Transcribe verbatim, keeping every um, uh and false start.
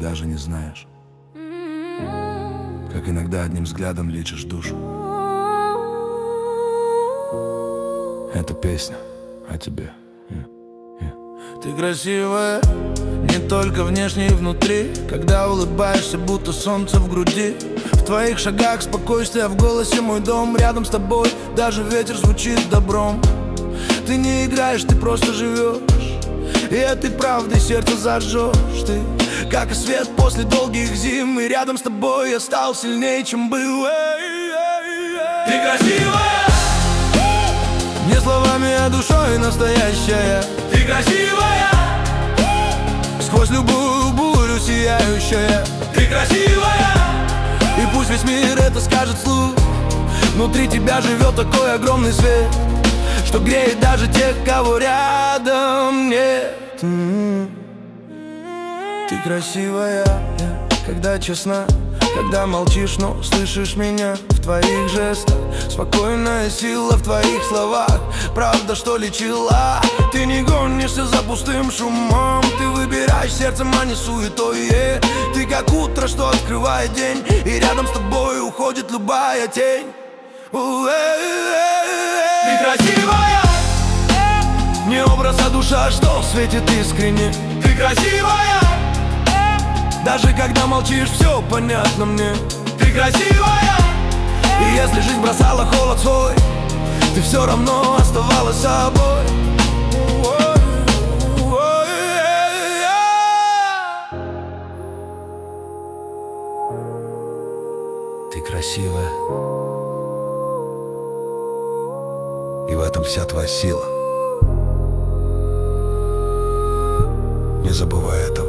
даже не знаешь, как иногда одним взглядом лечишь душу. Эта песня о тебе. yeah, yeah. Ты красивая, не только внешне и внутри. Когда улыбаешься, будто солнце в груди. В твоих шагах спокойствие, в голосе мой дом. Рядом с тобой даже ветер звучит добром. Ты не играешь, ты просто живешь, и этой правдой сердце зажжешь. Ты как и свет после долгих зим, и рядом с тобой я стал сильнее, чем был. Ты красивая, не словами, а душой настоящая. Ты красивая, сквозь любую бурю сияющая. Ты красивая, и пусть весь мир это скажет вслух, внутри тебя живет такой огромный свет, что греет даже тех, кого рядом нет. Ты красивая, когда честна, когда молчишь, но слышишь меня в твоих жестах. Спокойная сила в твоих словах, правда, что лечила. Ты не гонишься за пустым шумом, ты выбираешь сердцем, а не суетой. Ты как утро, что открывает день, и рядом с тобой уходит любая тень. Ты красивая, не образ, а душа, что светит искренне. Ты красивая, даже когда молчишь, все понятно мне. Ты красивая, и если жизнь бросала холод свой, ты все равно оставалась собой. Ты красивая, и в этом вся твоя сила. Не забывай этого.